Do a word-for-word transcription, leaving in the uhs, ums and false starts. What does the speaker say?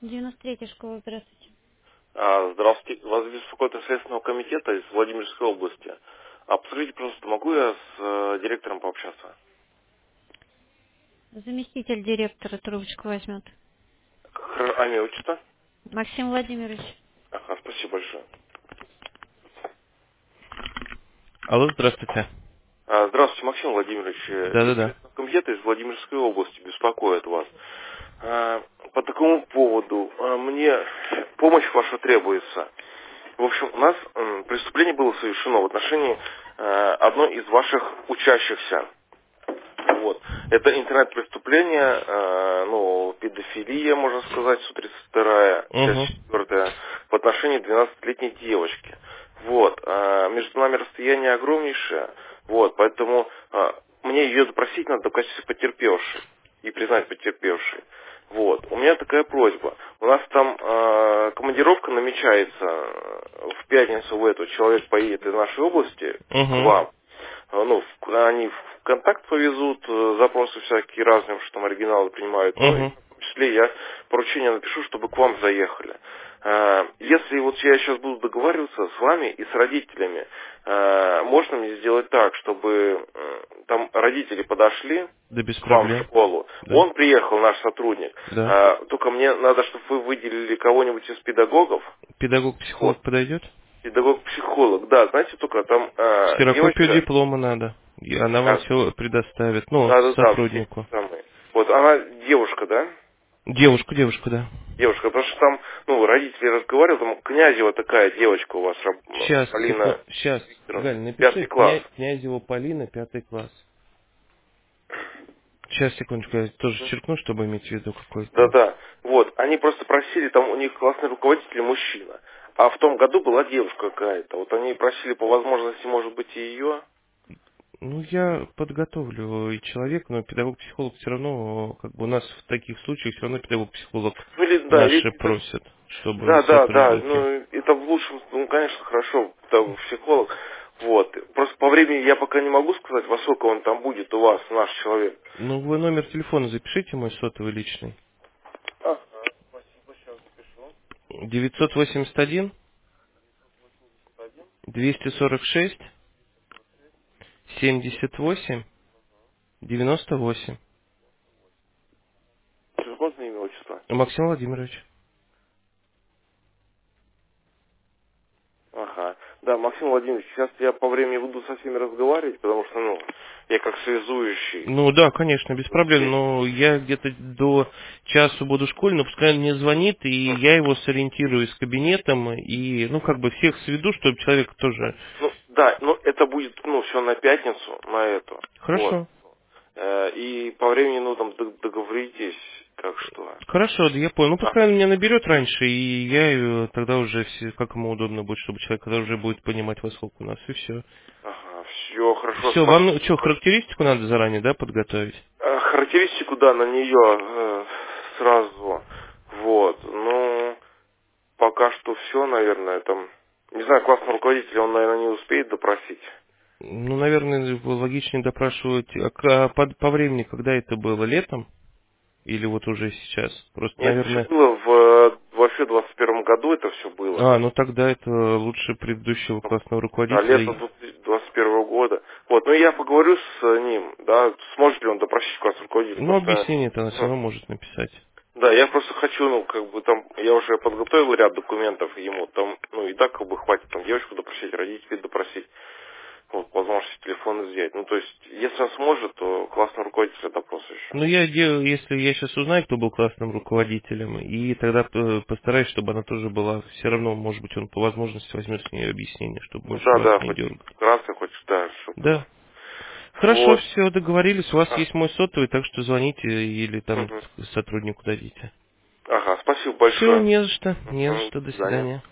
девяносто третья школа, здравствуйте. А, Здравствуйте. Вас беспокоит из Следственного комитета из Владимирской области. А подскажите, пожалуйста, могу я с э, директором пообщаться? Заместитель директора трубочку возьмет. Хр- А имя, отчество? Максим Владимирович. Ага, спасибо большое. Алло, здравствуйте. А, Здравствуйте, Максим Владимирович. Э, Из Да-да-да. Следственного комитета из Владимирской области беспокоит вас. А, По такому поводу а, мне помощь ваша требуется. В общем, у нас м, преступление было совершено в отношении э, одной из ваших учащихся. Вот. Это интернет-преступление, э, ну, педофилия, можно сказать, сто тридцать вторая, часть Угу. четвертая, в отношении двенадцатилетней девочки. Вот. э, между нами расстояние огромнейшее, вот, поэтому э, мне ее допросить надо в качестве потерпевшей и признать потерпевшей. Вот. У меня такая просьба. У нас там э, командировка намечается э, в пятницу в эту. Человек поедет из нашей области к Угу. вам. Э, Ну, в- они в контакт повезут, э, запросы всякие разные, что там оригиналы принимают. Ну, и Угу. в том числе я поручение напишу, чтобы к вам заехали. Э, Если вот я сейчас буду договариваться с вами и с родителями, э, можно мне сделать так, чтобы э, там родители подошли Да без к вам в проблем. школу. Да. Он приехал, наш сотрудник. Да. Э, Только мне надо, чтобы вы выделили кого-нибудь из педагогов. Вот. Педагог-психолог подойдет? Педагог-психолог, да, знаете, только там э, Ксерокопию девочка, диплома надо. И она вам а, все предоставит. Ну, да-да-да, все сотруднику. самые. Вот она девушка, да? Девушку, девушку, да. Девушка, потому что там, ну, родители разговаривали, там Князева такая девочка у вас, раб- ну, Сейчас, Полина секунду. Сейчас. Викторовна, Галь, пятый напиши. класс. Кня... Князева Полина, пятый класс. Сейчас, секундочку, я тоже черкну, чтобы иметь в виду какой-то. Да-да, вот, они просто просили, там у них классный руководитель мужчина, а в том году была девушка какая-то, вот они просили по возможности, может быть, и ее. Ну, я подготовлю и человека, но педагог-психолог все равно, как бы у нас в таких случаях все равно педагог-психолог Ну, или, да, или, наши просят, чтобы да, да, да, сотрудники. ну, это в лучшем, ну, конечно, хорошо, там, психолог, вот, просто по времени я пока не могу сказать, во сколько он там будет у вас, наш человек. Ну, вы номер телефона запишите, мой сотовый личный. Ага, спасибо, сейчас запишу. девятьсот восемьдесят один двести сорок шесть семьдесят восемь девяносто восемь. Можно имя, отчество? Максим Владимирович. Ага. Да, Максим Владимирович, сейчас я по времени буду со всеми разговаривать, потому что, ну, я как связующий. Ну да, конечно, без проблем, Здесь. но я где-то до часу буду в школе, но пускай он мне звонит, и я его сориентирую с кабинетом, и, ну, как бы всех сведу, чтобы человек тоже... Ну, да, но это будет, ну, все на пятницу, на эту. Вот. Хорошо. Э, И по времени, ну, там, д- договоритесь, как что. Хорошо, да я понял. Ну, А, пускай он меня наберет раньше, и я ее тогда уже, все, как ему удобно будет, чтобы человек тогда уже будет понимать, во сколько у нас, и все. ага, все, хорошо, Все, вам, ну, спасибо что, большое. характеристику надо заранее, да, подготовить? Э, Характеристику, да, на нее э, сразу. Вот, ну, пока что все, наверное, там. Не знаю, классный руководитель, он, наверное, не успеет допросить. Ну, наверное, логичнее допрашивать, а к- а по, по времени, когда это было, летом? Или вот уже сейчас? Просто, Нет, это все наверное... было в э, вообще двадцать первом году, это все было. А, ну тогда это лучше предыдущего классного Да, лето руководителя. двадцать первого года. Вот, ну я поговорю с э, ним, да, сможет ли он допросить классный руководитель. Ну, Просто, объяснение-то она все ну, равно может написать. да, я просто хочу, ну, как бы там, я уже подготовил ряд документов ему, там, ну, и так как бы хватит там девочку допросить, родителей допросить, вот, возможности телефон изъять. Ну, то есть, если он сможет, то классный руководитель допрос еще. Ну, я делаю, если я сейчас узнаю, кто был классным руководителем, и тогда э, постараюсь, чтобы она тоже была, все равно, может быть, он по возможности возьмет с нее объяснение, чтобы Ну, больше да, вас да, не хоть дергать. вкратце, хоть, да, чтобы... Да. Хорошо, Вот. все, договорились. У вас А, есть мой сотовый, так что звоните или там мгм. сотруднику дадите. Ага, спасибо Все, большое. не за что, не за Мгм. что, До до свидания. свидания.